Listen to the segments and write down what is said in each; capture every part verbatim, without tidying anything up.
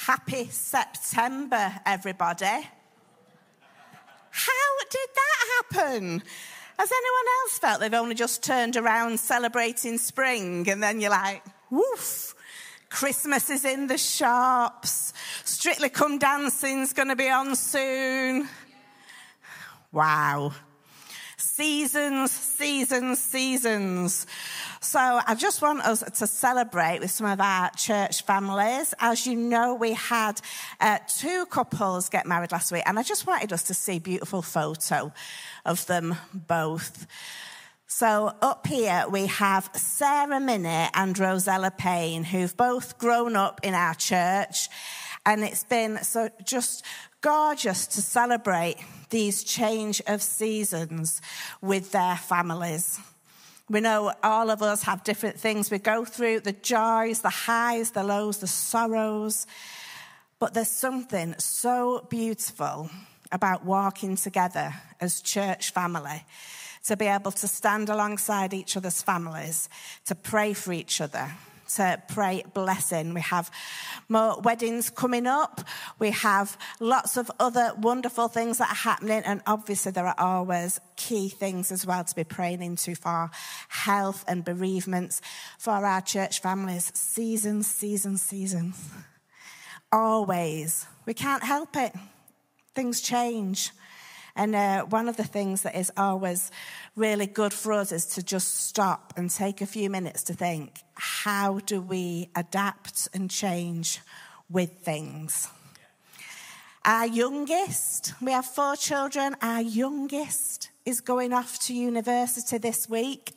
Happy September, everybody. How did that happen? Has anyone else felt they've only just turned around celebrating spring and then you're like, woof, Christmas is in the shops, Strictly Come Dancing's going to be on soon. Wow. Seasons, seasons, seasons. So I just want us to celebrate with some of our church families. As you know, we had uh, two couples get married last week, and I just wanted us to see a beautiful photo of them both. So up here we have Sarah Minnie and Rosella Payne, who've both grown up in our church, and it's been so just gorgeous to celebrate these change of seasons with their families. We know all of us have different things we go through, the joys, the highs, the lows, the sorrows. But there's something so beautiful about walking together as church family, to be able to stand alongside each other's families, to pray for each other, to pray blessing. We have more weddings coming up. We have lots of other wonderful things that are happening. And obviously there are always key things as well to be praying into for health and bereavements for our church families. Seasons, seasons, seasons. Always. We can't help it. Things change. And uh, one of the things that is always really good for us is to just stop and take a few minutes to think, how do we adapt and change with things? Our youngest, we have four children, our youngest is going off to university this week.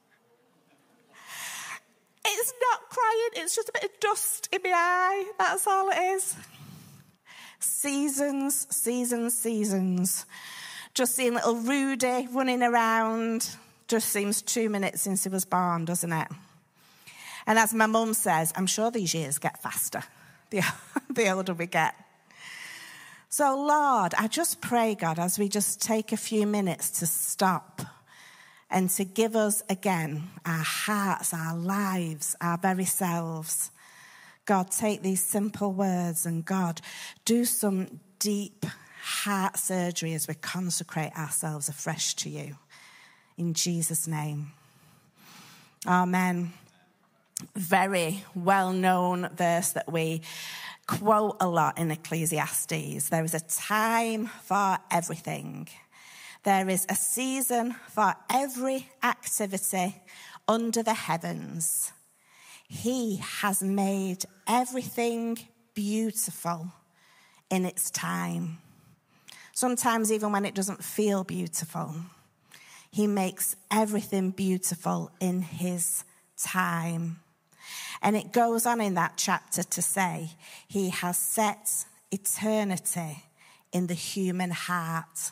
It's not crying, it's just a bit of dust in my eye, that's all it is. Seasons, seasons, seasons. Just seeing little Rudy running around. Just seems two minutes since he was born, doesn't it? And as my mum says, I'm sure these years get faster, the, the older we get. So, Lord, I just pray, God, as we just take a few minutes to stop and to give us again our hearts, our lives, our very selves. God, take these simple words and, God, do some deep heart surgery as we consecrate ourselves afresh to you. In Jesus' name. Amen. Very well-known verse that we quote a lot in Ecclesiastes. There is a time for everything. There is a season for every activity under the heavens. He has made everything beautiful in its time. Sometimes even when it doesn't feel beautiful, he makes everything beautiful in his time. And it goes on in that chapter to say, he has set eternity in the human heart.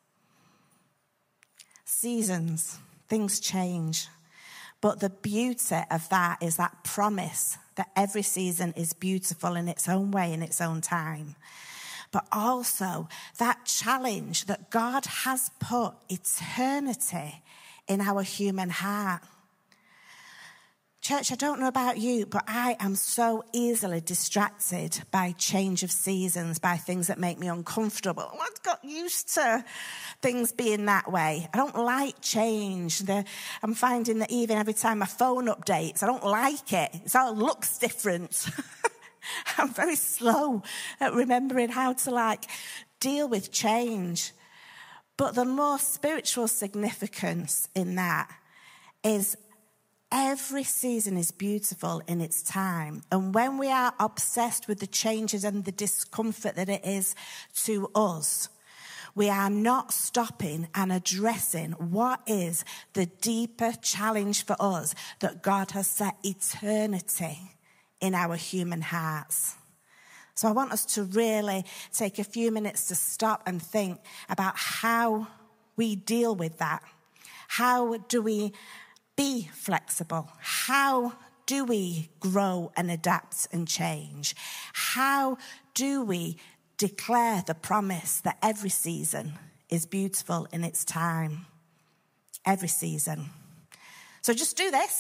Seasons, things change. But the beauty of that is that promise that every season is beautiful in its own way, in its own time. But also that challenge that God has put eternity in our human heart. Church, I don't know about you, but I am so easily distracted by change of seasons, by things that make me uncomfortable. I've got used to things being that way. I don't like change. The, I'm finding that even every time my phone updates, I don't like it. It all looks different. I'm very slow at remembering how to like deal with change. But the more spiritual significance in that is every season is beautiful in its time. And when we are obsessed with the changes and the discomfort that it is to us, we are not stopping and addressing what is the deeper challenge for us, that God has set eternity in our human hearts. So I want us to really take a few minutes to stop and think about how we deal with that. How do we be flexible? How do we grow and adapt and change? How do we declare the promise that every season is beautiful in its time? Every season. So just do this.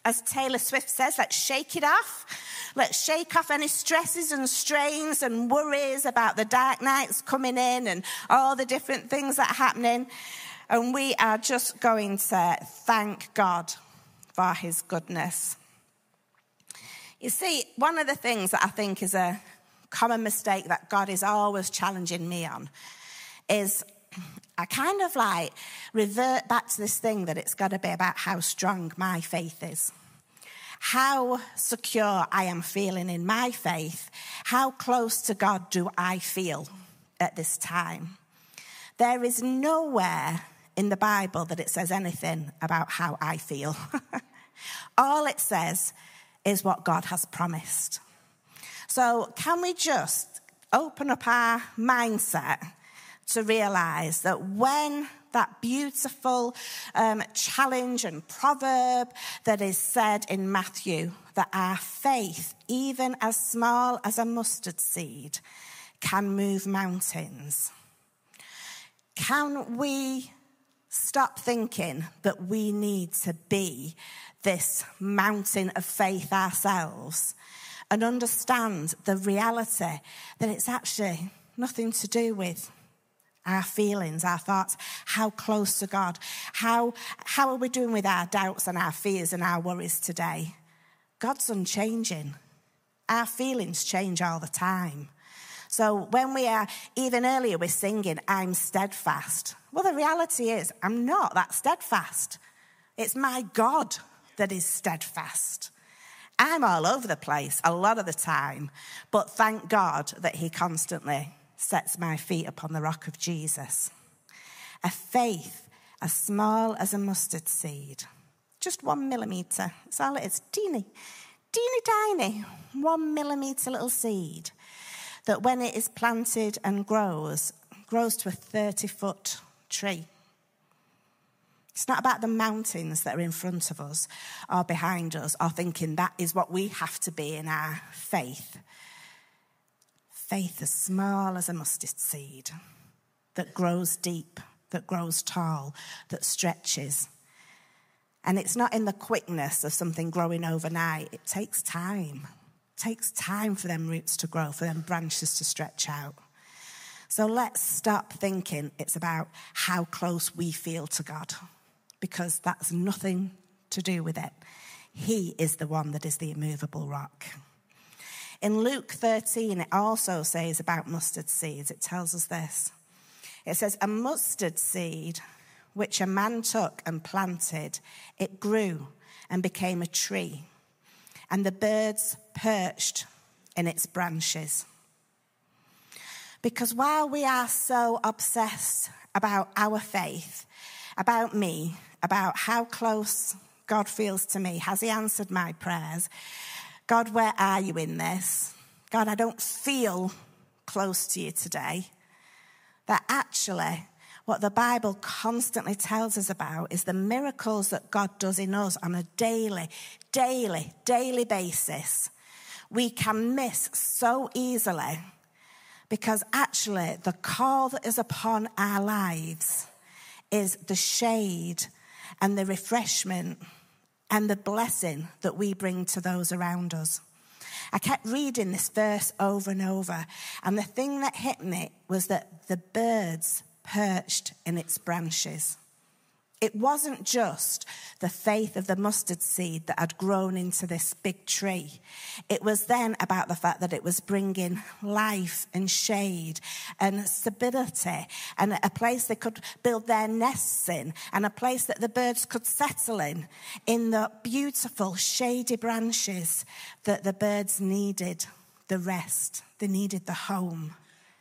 As Taylor Swift says, let's shake it off. Let's shake off any stresses and strains and worries about the dark nights coming in and all the different things that are happening. And we are just going to thank God for his goodness. You see, one of the things that I think is a common mistake that God is always challenging me on is I kind of like revert back to this thing that it's got to be about how strong my faith is. How secure I am feeling in my faith. How close to God do I feel at this time? There is nowhere in the Bible that it says anything about how I feel. All it says is what God has promised. So can we just open up our mindset to realize that when that beautiful um, challenge and proverb that is said in Matthew, that our faith, even as small as a mustard seed, can move mountains. Can we stop thinking that we need to be this mountain of faith ourselves and understand the reality that it's actually nothing to do with our feelings, our thoughts, how close to God, how, how are we doing with our doubts and our fears and our worries today? God's unchanging. Our feelings change all the time. So when we are, even earlier we're singing, I'm steadfast. Well, the reality is I'm not that steadfast. It's my God that is steadfast. I'm all over the place a lot of the time, but thank God that he constantly sets my feet upon the rock of Jesus. A faith as small as a mustard seed. Just one millimetre. That's all it is. Teeny, teeny tiny. One millimetre little seed. That when it is planted and grows, grows to a thirty-foot tree. It's not about the mountains that are in front of us or behind us or thinking that is what we have to be in our faith. Faith as small as a mustard seed that grows deep, that grows tall, that stretches. And it's not in the quickness of something growing overnight. It takes time. It takes time for them roots to grow, for them branches to stretch out. So let's stop thinking it's about how close we feel to God, because that's nothing to do with it. He is the one that is the immovable rock. In Luke thirteen, it also says about mustard seeds. It tells us this. It says, a mustard seed, which a man took and planted, it grew and became a tree, and the birds perched in its branches. Because while we are so obsessed about our faith, about me, about how close God feels to me, has he answered my prayers? God, where are you in this? God, I don't feel close to you today. That actually, what the Bible constantly tells us about is the miracles that God does in us on a daily, daily, daily basis. We can miss so easily because actually the call that is upon our lives is the shade and the refreshment and the blessing that we bring to those around us. I kept reading this verse over and over, and the thing that hit me was that the birds perched in its branches. It wasn't just the faith of the mustard seed that had grown into this big tree. It was then about the fact that it was bringing life and shade and stability and a place they could build their nests in and a place that the birds could settle in, in the beautiful shady branches that the birds needed the rest. They needed the home.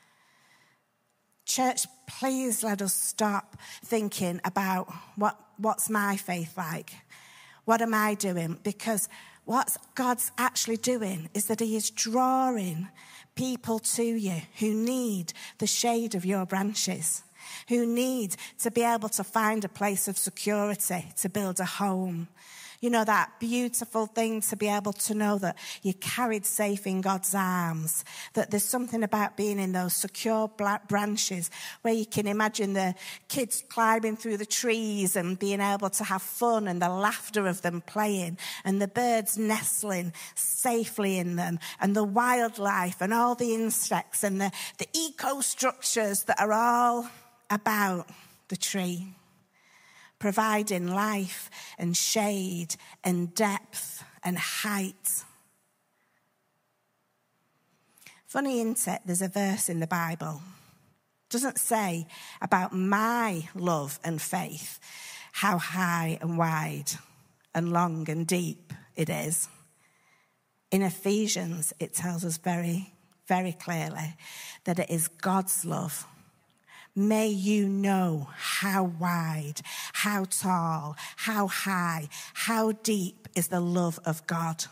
Church, please let us stop thinking about what, what's my faith like? What am I doing? Because what God's actually doing is that he is drawing people to you who need the shade of your branches, who need to be able to find a place of security, to build a home, You know, that beautiful thing to be able to know that you're carried safe in God's arms, that there's something about being in those secure black branches where you can imagine the kids climbing through the trees and being able to have fun and the laughter of them playing and the birds nestling safely in them and the wildlife and all the insects and the, the eco-structures that are all about the tree, providing life and shade and depth and height. Funny, isn't it? There's a verse in the Bible. It doesn't say about my love and faith, how high and wide and long and deep it is. In Ephesians, it tells us very, very clearly that it is God's love. May you know how wide, how tall, how high, how deep is the love of God.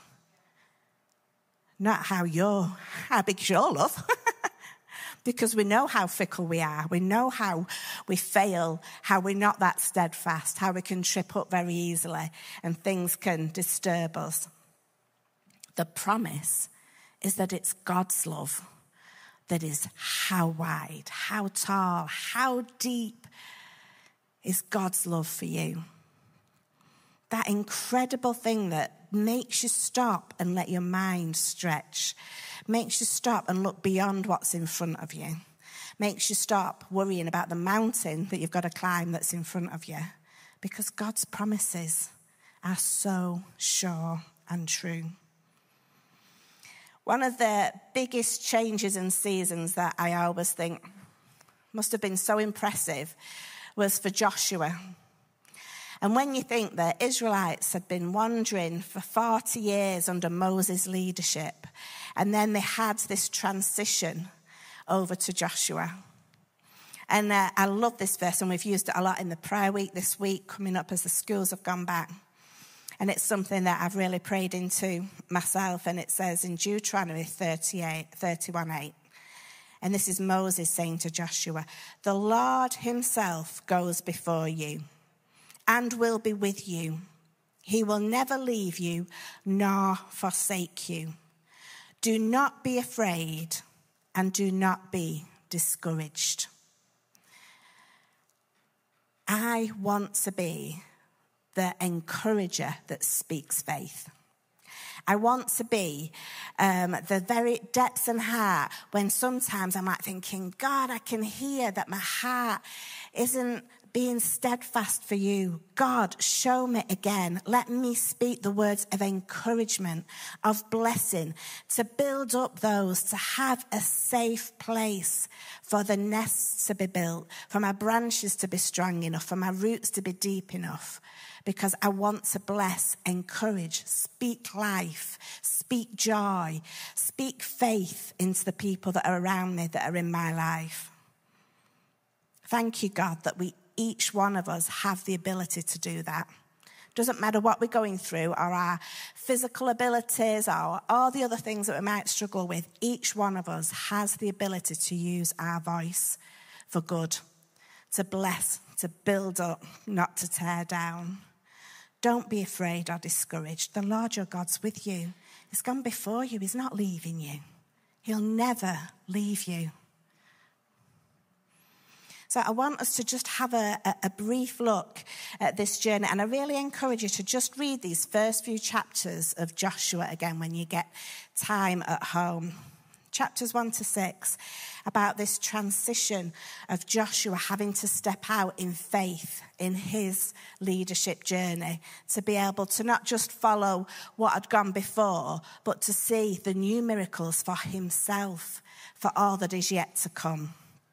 Not how your, how big is your love. Because we know how fickle we are. We know how we fail, how we're not that steadfast, how we can trip up very easily and things can disturb us. The promise is that it's God's love that is how wide, how tall, how deep is God's love for you. That incredible thing that makes you stop and let your mind stretch, makes you stop and look beyond what's in front of you, makes you stop worrying about the mountain that you've got to climb that's in front of you, because God's promises are so sure and true. One of the biggest changes in seasons that I always think must have been so impressive was for Joshua. And when you think the Israelites had been wandering for forty years under Moses' leadership, and then they had this transition over to Joshua. And uh, I love this verse, and we've used it a lot in the prayer week this week, coming up as the schools have gone back. And it's something that I've really prayed into myself. And it says in Deuteronomy thirty-eight, thirty-one eight, and this is Moses saying to Joshua, "The Lord himself goes before you and will be with you. He will never leave you nor forsake you. Do not be afraid and do not be discouraged." I want to be the encourager that speaks faith. I want to be um, the very depths and heart when sometimes I'm like thinking, God, I can hear that my heart isn't being steadfast for you. God, show me again. Let me speak the words of encouragement, of blessing, to build up those, to have a safe place for the nests to be built, for my branches to be strong enough, for my roots to be deep enough. Because I want to bless, encourage, speak life, speak joy, speak faith into the people that are around me, that are in my life. Thank you, God, that we, each one of us, have the ability to do that. Doesn't matter what we're going through, or our physical abilities, or all the other things that we might struggle with. Each one of us has the ability to use our voice for good, to bless, to build up, not to tear down. Don't be afraid or discouraged. The Lord your God's with you. He's gone before you. He's not leaving you. He'll never leave you. So I want us to just have a, a, a brief look at this journey. And I really encourage you to just read these first few chapters of Joshua again when you get time at home. Chapters one to six, about this transition of Joshua having to step out in faith in his leadership journey, to be able to not just follow what had gone before, but to see the new miracles for himself, for all that is yet to come.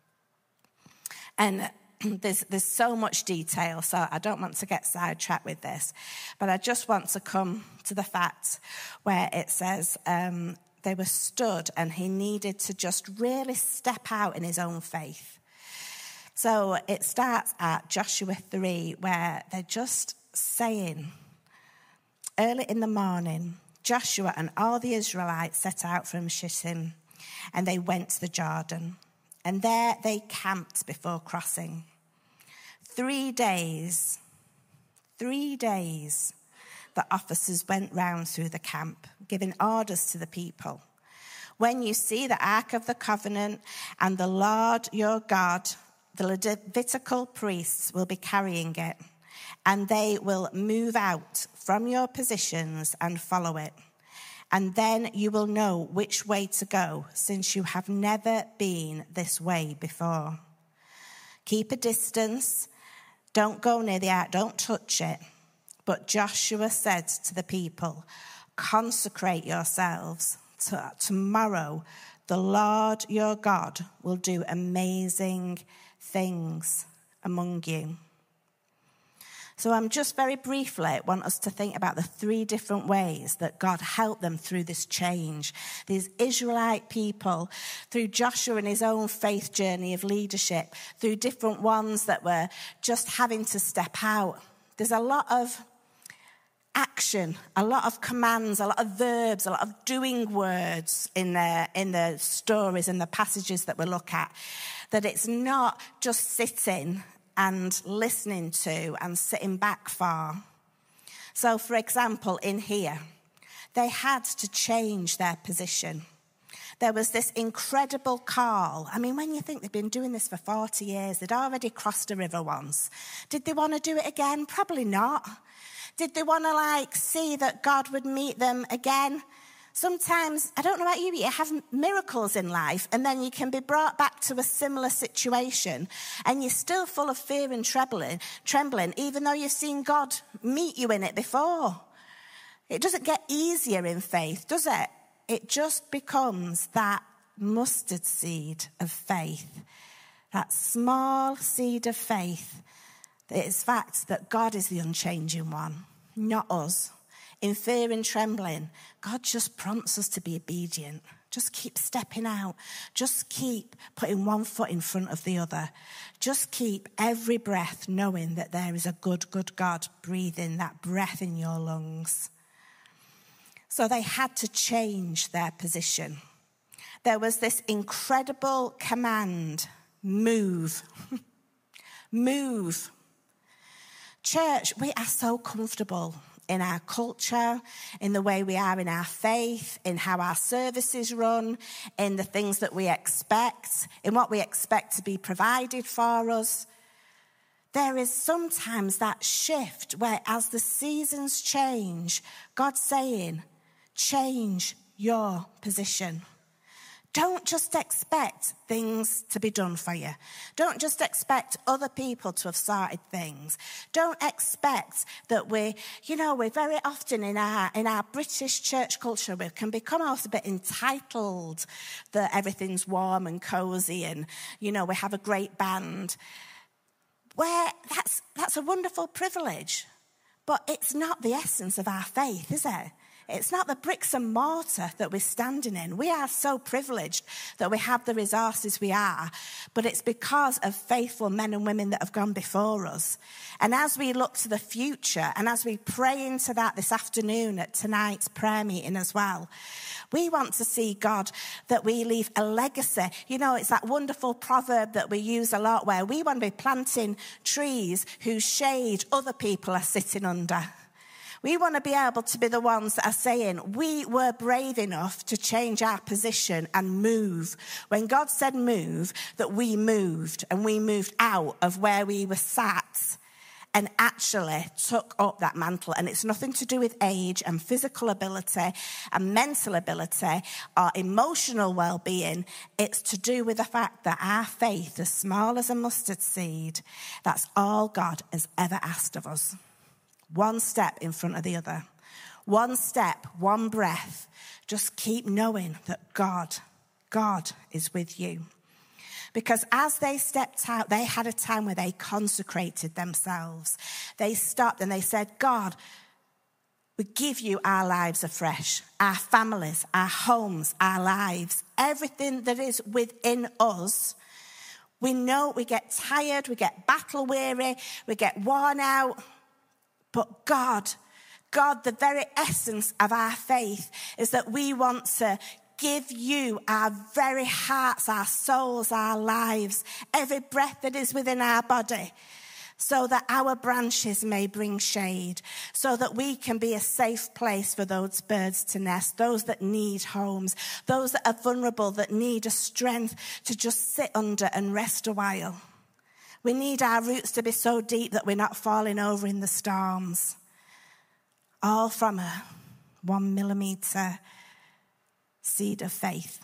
And there's, there's so much detail, so I don't want to get sidetracked with this, but I just want to come to the fact where it says, um, they were stood and he needed to just really step out in his own faith. So it starts at Joshua three, where they're just saying, early in the morning, Joshua and all the Israelites set out from Shittim, and they went to the Jordan. And there they camped before crossing. Three days, three days the officers went round through the camp, giving orders to the people. When you see the Ark of the Covenant and the Lord your God, the Levitical priests will be carrying it, and they will move out from your positions and follow it. And then you will know which way to go, since you have never been this way before. Keep a distance. Don't go near the ark. Don't touch it. But Joshua said to the people, consecrate yourselves. To tomorrow, the Lord your God will do amazing things among you. So I'm just very briefly want us to think about the three different ways that God helped them through this change. These Israelite people, through Joshua and his own faith journey of leadership, through different ones that were just having to step out. There's a lot of action, a lot of commands, a lot of verbs, a lot of doing words in the, in the stories and the passages that we look at. That it's not just sitting and listening to and sitting back for. So, for example, in here, they had to change their position. There was this incredible call. I mean, when you think they've been doing this for forty years, they'd already crossed a river once. Did they want to do it again? Probably not. Did they want to, like, see that God would meet them again? Sometimes, I don't know about you, but you have miracles in life, and then you can be brought back to a similar situation, and you're still full of fear and trembling, trembling, even though you've seen God meet you in it before. It doesn't get easier in faith, does it? It just becomes that mustard seed of faith, that small seed of faith. It's fact that God is the unchanging one, not us. In fear and trembling, God just prompts us to be obedient. Just keep stepping out. Just keep putting one foot in front of the other. Just keep every breath knowing that there is a good, good God breathing that breath in your lungs. So they had to change their position. There was this incredible command, move. Move. Church, we are so comfortable in our culture, in the way we are in our faith, in how our services run, in the things that we expect, in what we expect to be provided for us. There is sometimes that shift where as the seasons change, God's saying, change your position. Don't just expect things to be done for you. Don't just expect other people to have sorted things. Don't expect that we, you know, we're very often in our in our British church culture, we can become also a bit entitled that everything's warm and cozy and, you know, we have a great band. Where that's that's a wonderful privilege, but it's not the essence of our faith, is it? It's not the bricks and mortar that we're standing in. We are so privileged that we have the resources we are, but it's because of faithful men and women that have gone before us. And as we look to the future, and as we pray into that this afternoon at tonight's prayer meeting as well, we want to see, God, that we leave a legacy. You know, it's that wonderful proverb that we use a lot where we want to be planting trees whose shade other people are sitting under. We want to be able to be the ones that are saying, we were brave enough to change our position and move. When God said move, that we moved, and we moved out of where we were sat and actually took up that mantle. And it's nothing to do with age and physical ability and mental ability or emotional well-being. It's to do with the fact that our faith, as small as a mustard seed, that's all God has ever asked of us. One step in front of the other. One step, one breath. Just keep knowing that God, God is with you. Because as they stepped out, they had a time where they consecrated themselves. They stopped and they said, God, we give you our lives afresh, our families, our homes, our lives, everything that is within us. We know we get tired, we get battle weary, we get worn out. But God, God, the very essence of our faith is that we want to give you our very hearts, our souls, our lives, every breath that is within our body. so that our branches may bring shade, so that we can be a safe place for those birds to nest, those that need homes, those that are vulnerable, that need a strength to just sit under and rest a while. We need our roots to be so deep that we're not falling over in the storms. All from a one millimetre seed of faith.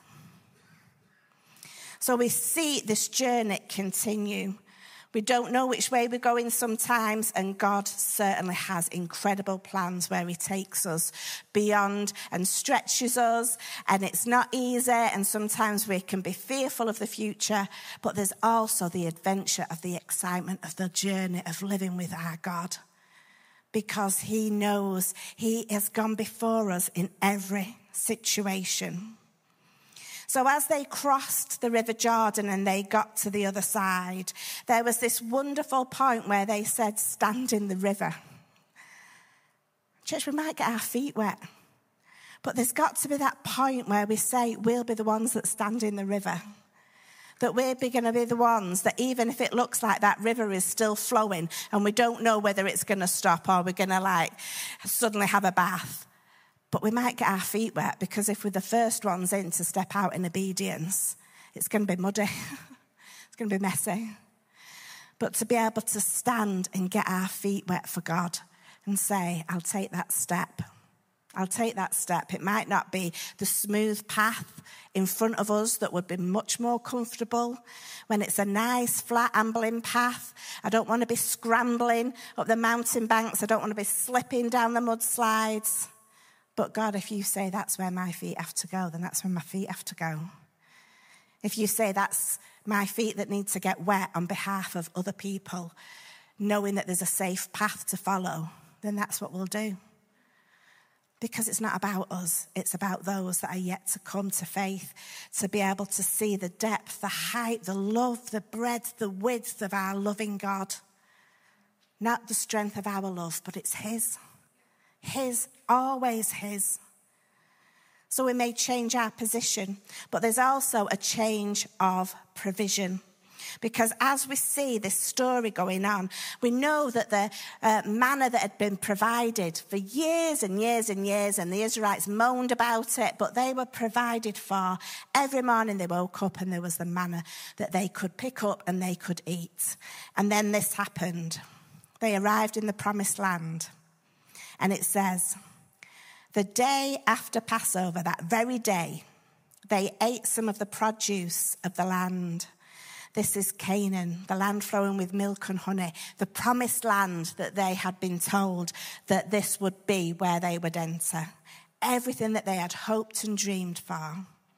So we see this journey continue. We don't know which way we're going sometimes, and God certainly has incredible plans where he takes us beyond and stretches us, and it's not easy, and sometimes we can be fearful of the future, but there's also the adventure of the excitement of the journey of living with our God, because he knows he has gone before us in every situation. So as they crossed the River Jordan and they got to the other side, there was this wonderful point where they said, stand in the river. Church, we might get our feet wet, but there's got to be that point where we say, we'll be the ones that stand in the river. That we're going to be the ones that even if it looks like that river is still flowing and we don't know whether it's going to stop or we're going to like suddenly have a bath, but we might get our feet wet, because if we're the first ones in to step out in obedience, it's going to be muddy. It's going to be messy. But to be able to stand and get our feet wet for God and say, I'll take that step. I'll take that step. It might not be the smooth path in front of us that would be much more comfortable. When it's a nice, flat, ambling path, I don't want to be scrambling up the mountain banks. I don't want to be slipping down the mudslides. But God, if you say that's where my feet have to go, then that's where my feet have to go. If you say that's my feet that need to get wet on behalf of other people, knowing that there's a safe path to follow, then that's what we'll do. Because it's not about us, it's about those that are yet to come to faith, to be able to see the depth, the height, the love, the breadth, the width of our loving God. Not the strength of our love, but it's his. His, always his. So we may change our position, but there's also a change of provision. Because as we see this story going on, we know that the uh, manna that had been provided for years and years and years, and the Israelites moaned about it, but they were provided for. Every morning they woke up and there was the manna that they could pick up and they could eat. And then this happened. They arrived in the promised land. And it says, the day after Passover, that very day, they ate some of the produce of the land. This is Canaan, the land flowing with milk and honey, the promised land that they had been told that this would be where they would enter. Everything that they had hoped and dreamed for.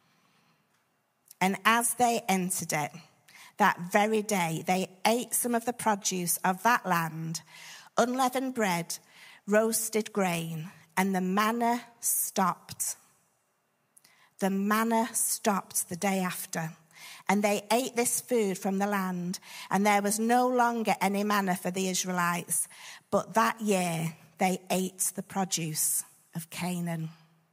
And as they entered it, that very day, they ate some of the produce of that land, unleavened bread, roasted grain, and the manna stopped. The manna stopped the day after, and they ate this food from the land, and there was no longer any manna for the Israelites, but that year they ate the produce of Canaan.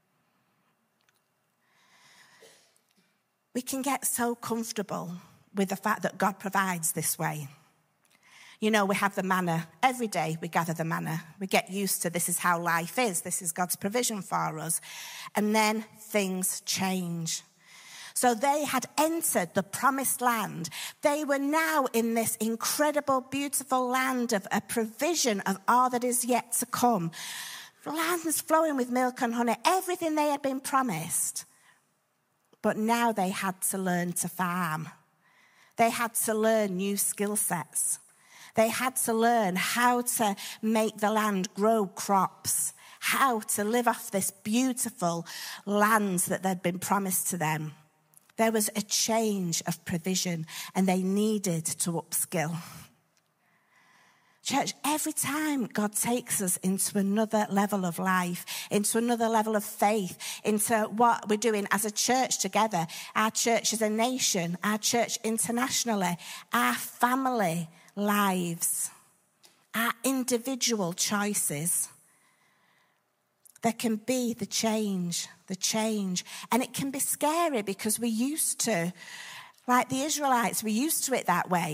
We can get so comfortable with the fact that God provides this way. You know, we have the manna. Every day we gather the manna. We get used to this is how life is. This is God's provision for us. And then things change. So they had entered the promised land. They were now in this incredible, beautiful land of a provision of all that is yet to come. Lands flowing with milk and honey. Everything they had been promised. But now they had to learn to farm. They had to learn new skill sets. They had to learn how to make the land grow crops, how to live off this beautiful land that had been promised to them. There was a change of provision, and they needed to upskill. Church, every time God takes us into another level of life, into another level of faith, into what we're doing as a church together, our church as a nation, our church internationally, our family lives, our individual choices, there can be the change, the change. And it can be scary because we're used to, like the Israelites, we're used to it that way.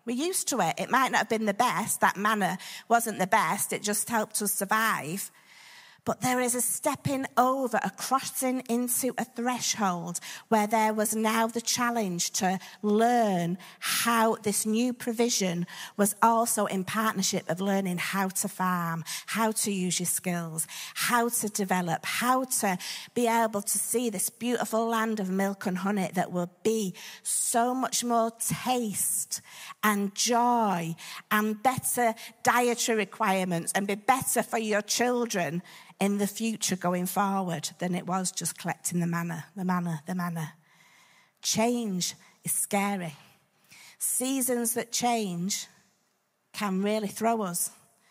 We're used to it. It might not have been the best. That manna wasn't the best. It just helped us survive. But there is a stepping over, a crossing into a threshold where there was now the challenge to learn how this new provision was also in partnership of learning how to farm, how to use your skills, how to develop, how to be able to see this beautiful land of milk and honey that will be so much more taste and joy and better dietary requirements and be better for your children in the future going forward than it was just collecting the manna, the manna, the manna. Change is scary. Seasons that change can really throw us.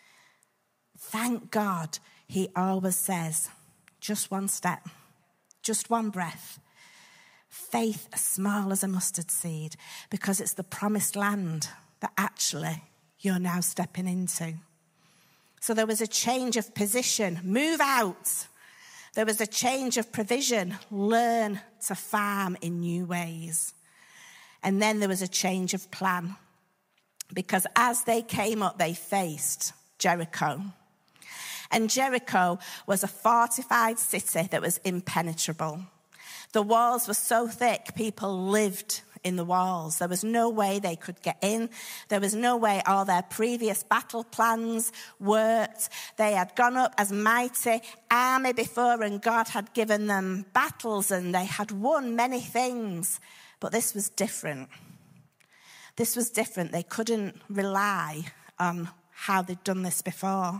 Thank God he always says, just one step, just one breath. Faith as small as a mustard seed, because it's the promised land that actually you're now stepping into. So there was a change of position. Move out. There was a change of provision. Learn to farm in new ways. And then there was a change of plan. Because as they came up, they faced Jericho. And Jericho was a fortified city that was impenetrable. The walls were so thick, people lived in the walls. There was no way they could get in. There was no way all their previous battle plans worked. They had gone up as mighty army before, and God had given them battles, and they had won many things. But this was different. This was different. They couldn't rely on how they'd done this before.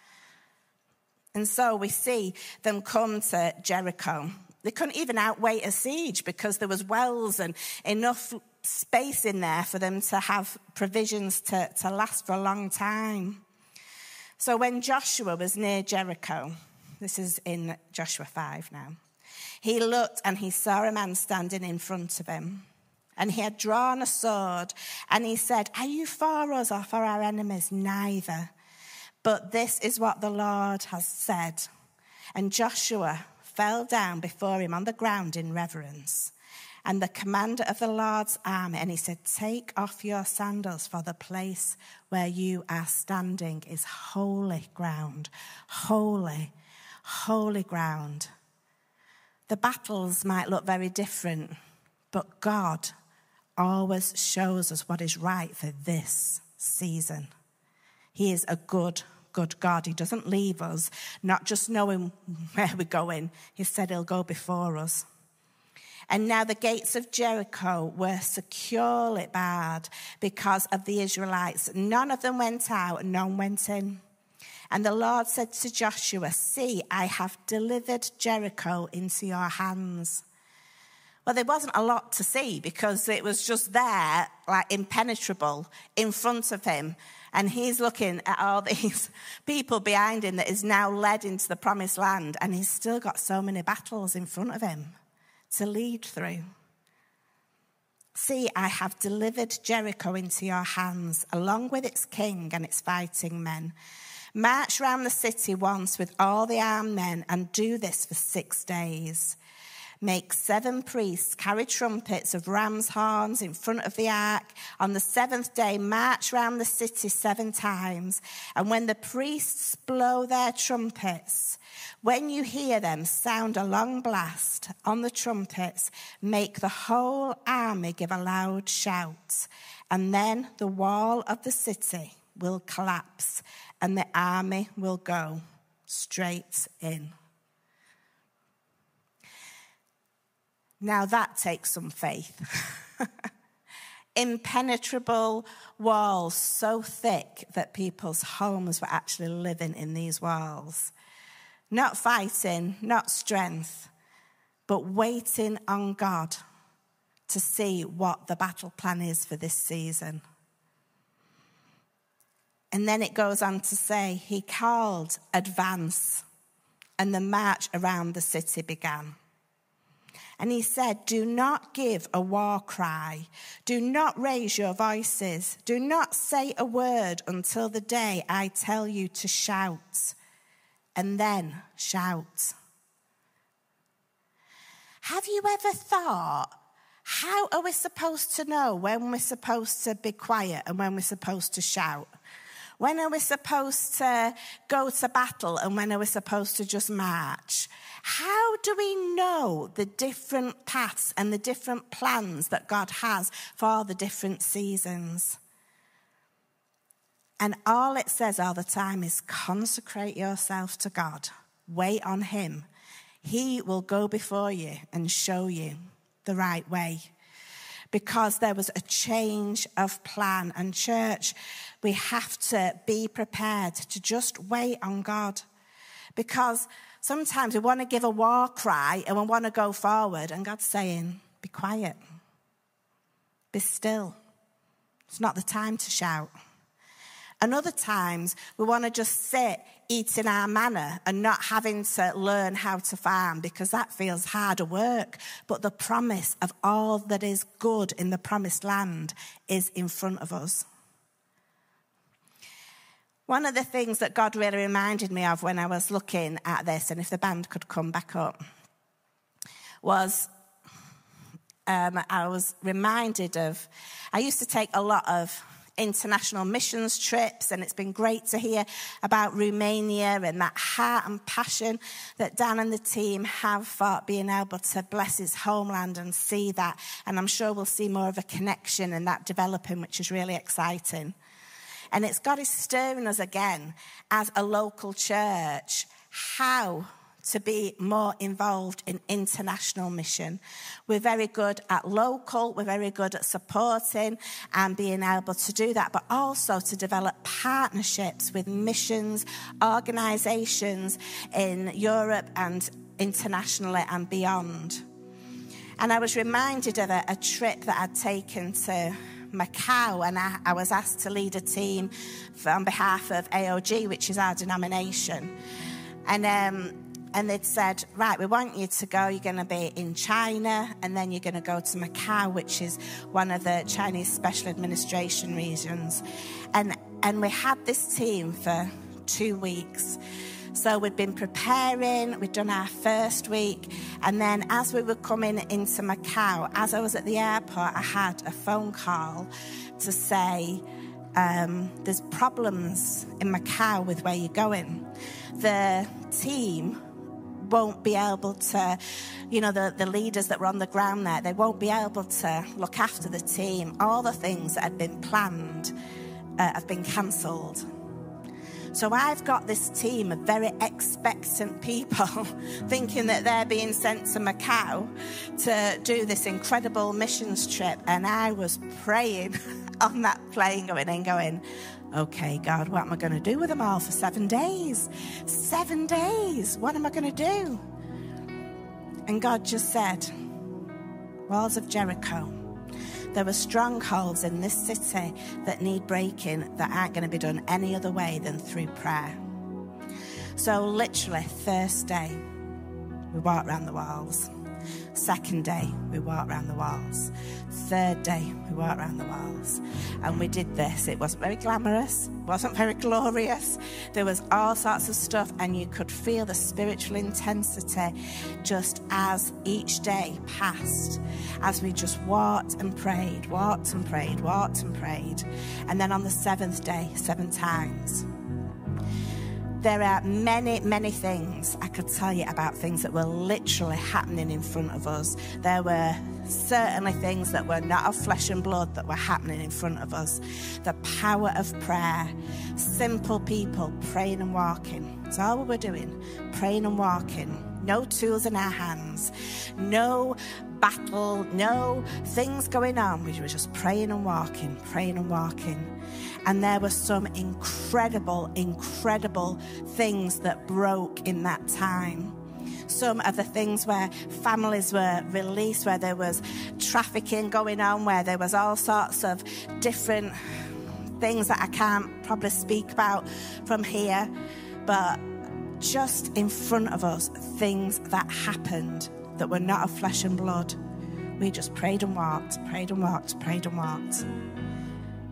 And so we see them come to Jericho. They couldn't even outwait a siege because there was wells and enough space in there for them to have provisions to, to last for a long time. So when Joshua was near Jericho, this is in Joshua five now, he looked and he saw a man standing in front of him. And he had drawn a sword, and he said, "Are you for us or for our enemies?" "Neither. But this is what the Lord has said." And Joshua fell down before him on the ground in reverence. And the commander of the Lord's army, and he said, "Take off your sandals, for the place where you are standing is holy ground." Holy, holy ground. The battles might look very different, but God always shows us what is right for this season. He is a good Good God. He doesn't leave us, not just knowing where we're going. He said he'll go before us. And now the gates of Jericho were securely barred because of the Israelites. None of them went out and none went in. And the Lord said to Joshua, "See, I have delivered Jericho into your hands." Well, there wasn't a lot to see because it was just there, like impenetrable, in front of him. And he's looking at all these people behind him that is now led into the promised land. And he's still got so many battles in front of him to lead through. "See, I have delivered Jericho into your hands, along with its king and its fighting men. March round the city once with all the armed men and do this for six days. Make seven priests carry trumpets of ram's horns in front of the ark. On the seventh day, march round the city seven times. And when the priests blow their trumpets, when you hear them sound a long blast on the trumpets, make the whole army give a loud shout. And then the wall of the city will collapse and the army will go straight in." Now that takes some faith. Impenetrable walls so thick that people's homes were actually living in these walls. Not fighting, not strength, but waiting on God to see what the battle plan is for this season. And then it goes on to say, he called advance, and the march around the city began. And he said, "Do not give a war cry. Do not raise your voices. Do not say a word until the day I tell you to shout. And then shout." Have you ever thought How are we supposed to know when we're supposed to be quiet and when we're supposed to shout? When are we supposed to go to battle and when are we supposed to just march? How do we know the different paths and the different plans that God has for the different seasons? And all it says all the time is consecrate yourself to God. Wait on him. He will go before you and show you the right way. Because there was a change of plan. And church, we have to be prepared to just wait on God. Because sometimes we want to give a war cry and we want to go forward. And God's saying, be quiet. Be still. It's not the time to shout. And other times we want to just sit eating our manna and not having to learn how to farm because that feels harder work. But the promise of all that is good in the promised land is in front of us. One of the things that God really reminded me of when I was looking at this, and if the band could come back up, was um, I was reminded of, I used to take a lot of international missions trips, and it's been great to hear about Romania and that heart and passion that Dan and the team have for being able to bless his homeland and see that. And I'm sure we'll see more of a connection and that developing, which is really exciting. And it's God is stirring us again as a local church how to be more involved in international mission. We're very good at local, we're very good at supporting and being able to do that, but also to develop partnerships with missions, organisations in Europe and internationally and beyond. And I was reminded of a, a trip that I'd taken to Macau, and I, I was asked to lead a team for, on behalf of A O G, which is our denomination. And um, And they'd said, right, we want you to go. You're going to be in China, and then you're going to go to Macau, which is one of the Chinese special administration regions. And and we had this team for two weeks. So we'd been preparing, we'd done our first week, and then as we were coming into Macau, as I was at the airport, I had a phone call to say, um, there's problems in Macau with where you're going. The team won't be able to, you know, the, the leaders that were on the ground there, they won't be able to look after the team. All the things that had been planned uh, have been cancelled. So I've got this team of very expectant people thinking that they're being sent to Macau to do this incredible missions trip. And I was praying on that plane going in, going, okay, God, what am I going to do with them all for seven days? Seven days. What am I going to do? And God just said, walls of Jericho. There were strongholds in this city that need breaking that aren't going to be done any other way than through prayer. So literally, first day, we walked around the walls. Second day, we walked around the walls. Third day, we walked around the walls. And we did this. It wasn't very glamorous, wasn't very glorious. There was all sorts of stuff, and you could feel the spiritual intensity just as each day passed, as we just walked and prayed, walked and prayed, walked and prayed. And then on the seventh day, seven times. There are many, many things I could tell you about things that were literally happening in front of us. There were certainly things that were not of flesh and blood that were happening in front of us. The power of prayer. Simple people praying and walking. That's all we were doing. Praying and walking. No tools in our hands. No battle. No things going on. We were just praying and walking, praying and walking. And there were some incredible, incredible things that broke in that time. Some of the things where families were released, where there was trafficking going on, where there was all sorts of different things that I can't probably speak about from here. But just in front of us, things that happened that were not of flesh and blood. We just prayed and walked, prayed and walked, prayed and walked.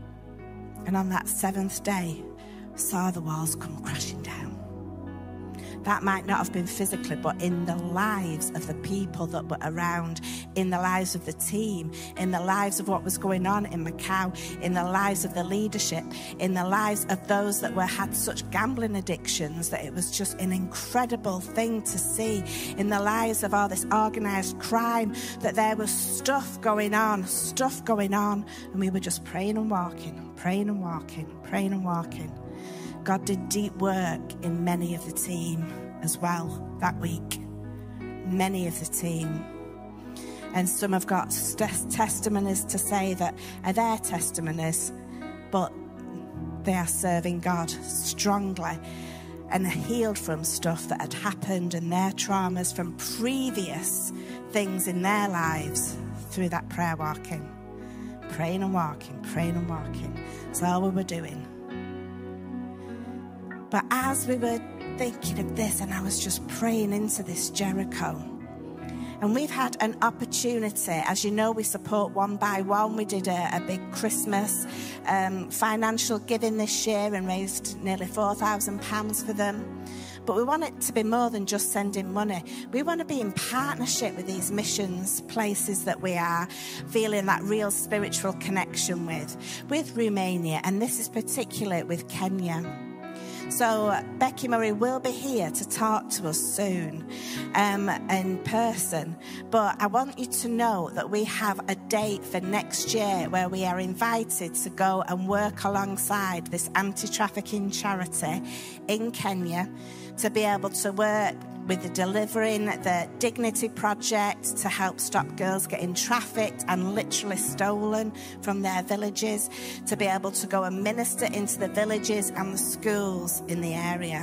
And on that seventh day, saw the walls come crashing down. That might not have been physically, but in the lives of the people that were around, in the lives of the team, in the lives of what was going on in Macau, in the lives of the leadership, in the lives of those that were had such gambling addictions that it was just an incredible thing to see, in the lives of all this organised crime, that there was stuff going on, stuff going on, and we were just praying and walking, praying and walking, praying and walking. God did deep work in many of the team as well that week. Many of the team. And some have got st- testimonies to say that are their testimonies, but they are serving God strongly and healed from stuff that had happened and their traumas from previous things in their lives through that prayer walking. Praying and walking, praying and walking. That's all we were doing. But as we were thinking of this, and I was just praying into this Jericho, and we've had an opportunity, as you know, we support One by One. We did a, a big Christmas um, financial giving this year and raised nearly four thousand pounds for them. But we want it to be more than just sending money. We want to be in partnership with these missions places that we are feeling that real spiritual connection with, with Romania, and this is particularly with Kenya. So Becky Murray will be here to talk to us soon um, in person. But I want you to know that we have a date for next year where we are invited to go and work alongside this anti-trafficking charity in Kenya, to be able to work with the delivering the Dignity Project to help stop girls getting trafficked and literally stolen from their villages, to be able to go and minister into the villages and the schools in the area.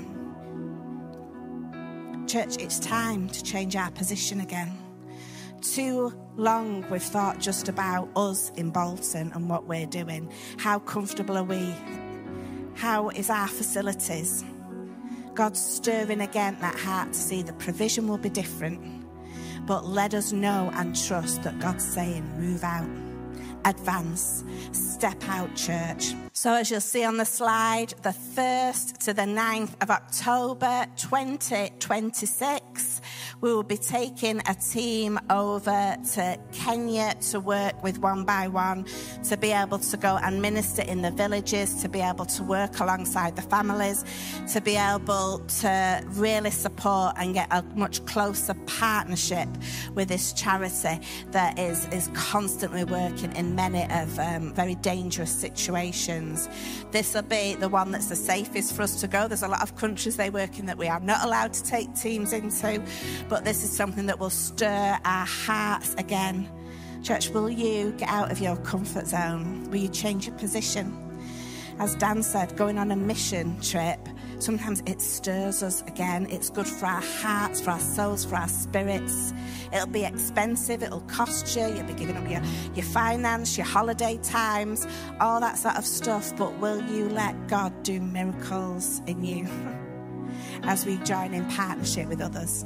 Church, it's time to change our position again. Too long we've thought just about us in Bolton and what we're doing. How comfortable are we? How is our facilities? God's stirring again that heart to see the provision will be different. But let us know and trust that God's saying, move out, advance, step out, church. So as you'll see on the slide, the first to the ninth of October twenty twenty-six, we will be taking a team over to Kenya to work with One by One, to be able to go and minister in the villages, to be able to work alongside the families, to be able to really support and get a much closer partnership with this charity that is, is constantly working in many of um, very dangerous situations. This will be the one that's the safest for us to go. There's a lot of countries they work in that we are not allowed to take teams into, but this is something that will stir our hearts again. Church, will you get out of your comfort zone? Will you change your position? As Dan said, going on a mission trip, sometimes it stirs us again. It's good for our hearts, for our souls, for our spirits. It'll be expensive, it'll cost you, you'll be giving up your, your finance, your holiday times, all that sort of stuff. But will you let God do miracles in you as we join in partnership with others?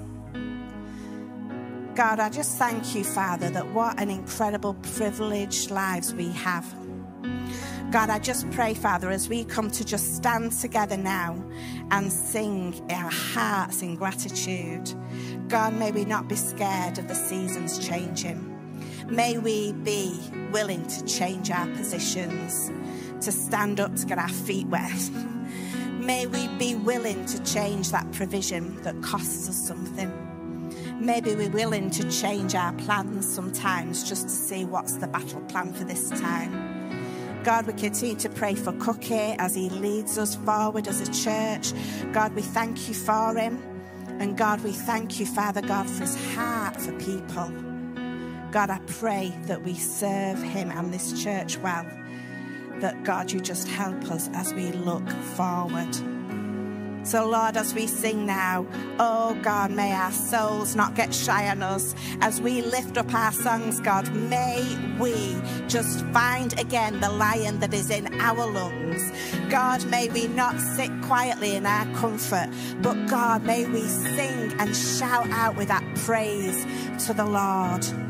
God, I just thank you, Father, that what an incredible privileged lives we have. God, I just pray, Father, as we come to just stand together now and sing our hearts in gratitude. God, may we not be scared of the seasons changing. May we be willing to change our positions, to stand up, to get our feet wet. May we be willing to change that provision that costs us something. Maybe we're willing to change our plans sometimes just to see what's the battle plan for this time. God, we continue to pray for Cookie as he leads us forward as a church. God, we thank you for him. And God, we thank you, Father God, for his heart for people. God, I pray that we serve him and this church well. That, God, you just help us as we look forward. So, Lord, as we sing now, oh, God, may our souls not get shy on us. As we lift up our songs, God, may we just find again the lion that is in our lungs. God, may we not sit quietly in our comfort, but, God, may we sing and shout out with that praise to the Lord.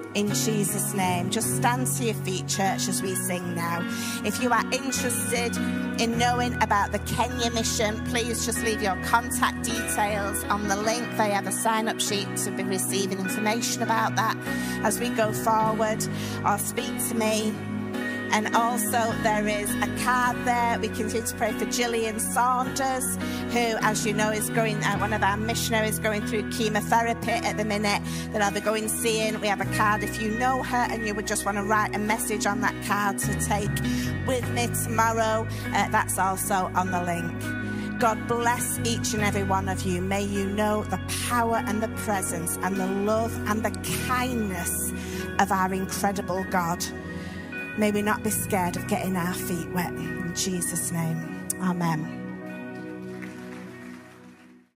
In Jesus' name. Just stand to your feet, church, as we sing now. If you are interested in knowing about the Kenya mission, please just leave your contact details on the link. They have a sign-up sheet to be receiving information about that as we go forward, or speak to me. And also there is a card there. We continue to pray for Gillian Saunders, who, as you know, is going, uh, one of our missionaries going through chemotherapy at the minute, that I'll be going seeing. We have a card if you know her and you would just want to write a message on that card to take with me tomorrow. Uh, that's also on the link. God bless each and every one of you. May you know the power and the presence and the love and the kindness of our incredible God. May we not be scared of getting our feet wet. In Jesus' name, amen.